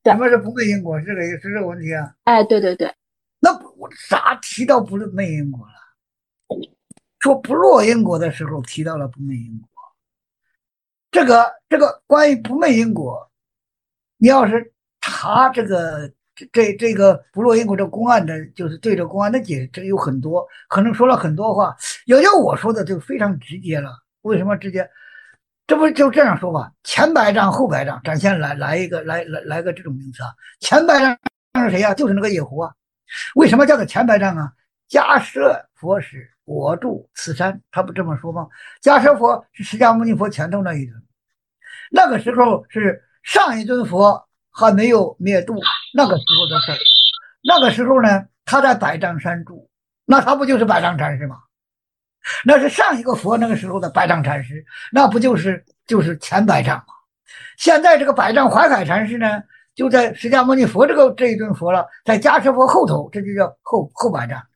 对， 什么是不昧因果？是这个问题啊？ 哎，对对对， 那我啥提到不昧因果了？说不落因果的时候提到了不昧因果。这个关于不昧因果，你要是查这个不落因果这公案的，就是对这公案的解释，这有很多，可能说了很多话。要我说的就非常直接了。为什么直接？这不就这样说吧？前百丈后百丈，咱先来个这种名词啊。前百丈是谁呀、就是那个野狐啊。为什么叫做前百丈啊？迦舍佛使我住此山，他不这么说吗？迦舍佛是释迦牟尼佛前头那一尊，那个时候是上一尊佛还没有灭度，那个时候的事儿。那个时候呢，他在百丈山住，那他不就是百丈禅师吗？那是上一个佛那个时候的百丈禅师，那不就是前百丈吗？现在这个百丈怀海禅师呢，就在释迦牟尼佛这一尊佛了，在迦叶佛后头，这就叫后百丈。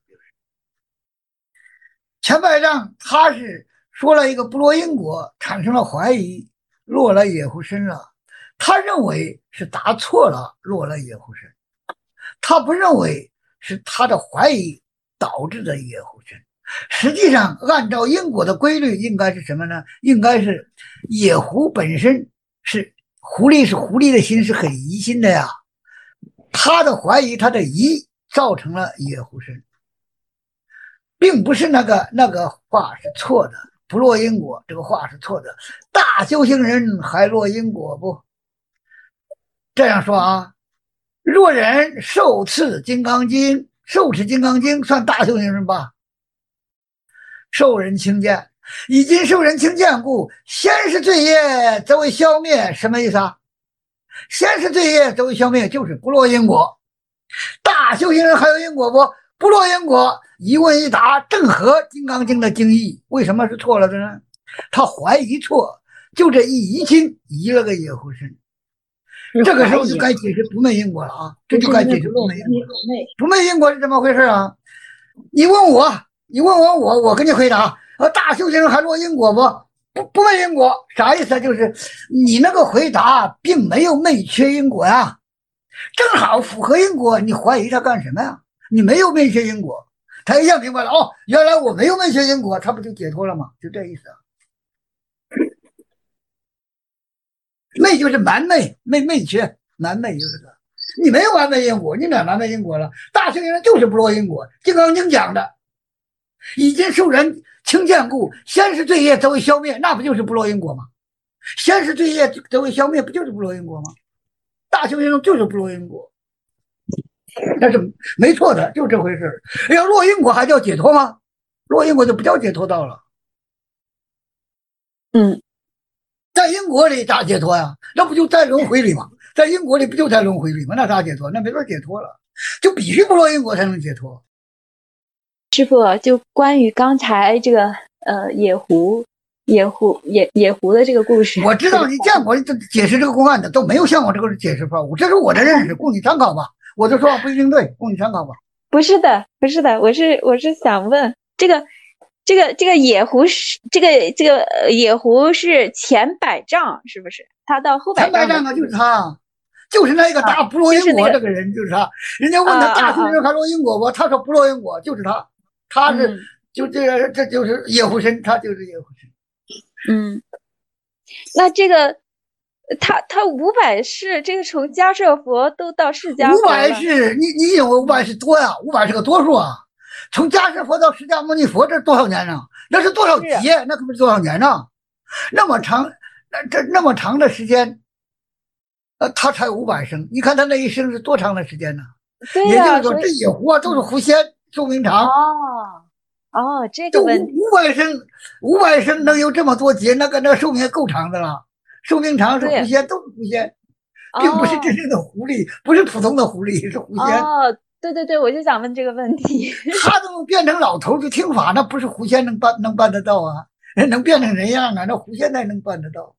前百丈他是说了一个不落因果，产生了怀疑，落了野狐身了。他认为是答错了，落了野狐身。他不认为是他的怀疑导致的野狐身。实际上，按照因果的规律，应该是什么呢？应该是野狐本身是狐狸，是狐狸的心是很疑心的呀。他的怀疑，他的疑造成了野狐身。并不是那个话是错的，不落因果这个话是错的。大修行人还落因果不？这样说啊，若人受持金刚经，受持金刚经算大修行人吧？受人轻贱，已经受人轻贱故，先是罪业则为消灭，什么意思啊？先是罪业则为消灭，就是不落因果。大修行人还有因果不？不落因果，一问一答正合《金刚经》的经义。为什么是错了的呢？他怀疑错，就这一疑心，移了个野狐身。 是这个时候就怀疑， 该解释不昧因果了啊！这不是就该解释因为不落， 不昧因果了。 是因为不昧。 不昧因果是怎么回事啊？你问我，你问我给你回答。大修行人还落因果不昧因果，啥意思？就是你那个回答并没有昧缺因果呀，正好符合因果，你怀疑他干什么呀？你没有昧缺因果，他一下明白了哦，原来我没有昧缺因果，他不就解脱了吗？就这意思啊。昧就是瞒昧缺，瞒昧就是这个。你没有完昧因果，你哪完昧因果了？大圣人就是不落因果，《金刚经》讲的，已经受人轻贱故，先是罪业则为消灭，那不就是不落因果吗？先是罪业则为消灭，不就是不落因果吗？大修行人就是不落因果，那是没错的，就这回事。要落因果还叫解脱吗？落因果就不叫解脱道了。 嗯， 在因果里咋解脱呀？那不就在轮回里吗？在因果里不就在轮回里吗？那咋解脱？那没法解脱了，就必须不落因果才能解脱。 师傅，就关于刚才这个野狐的这个故事， 我知这个道你见过这解释这个公案的都没有像我这个解释法，这是我的认识，供你参考吧。我的说法不一定对，供你参考吧。 不是的，不是的，我是想问这个野狐是前百丈是不是？他到后百陈白丈的丈啊，就是时候他，就是那个大不落因就是那个果这个人，就是他。人家问他大修啊， 行还落因果不？他说不落因果，就是他。他是嗯就这就是野狐神，他就是野狐神。 嗯，那这个他500世，这个从迦叶佛都到释迦五佛了， 百是你认为五百是多呀？五百是个多数啊。从迦叶佛到释迦牟尼佛，这多少年呢？那是多少是劫？那可不是多少年呢？那么长，那么长的时间，他才500生。你看他那一生是多长的时间呢？ 对呀， 也就是说， 所以这野狐啊都是狐仙，寿命长。 哦这就个问题， 五百生，五百生能有这么多劫，那寿命也够长的了。寿命长是狐对仙，都是狐仙，并不是真哦正的狐狸，不是普通的狐狸，是狐仙。 对对对，我就想问这个问题。 他都能变成老头子听法，那不是狐仙能办得到啊？能变成人样啊？那狐仙才能办得到。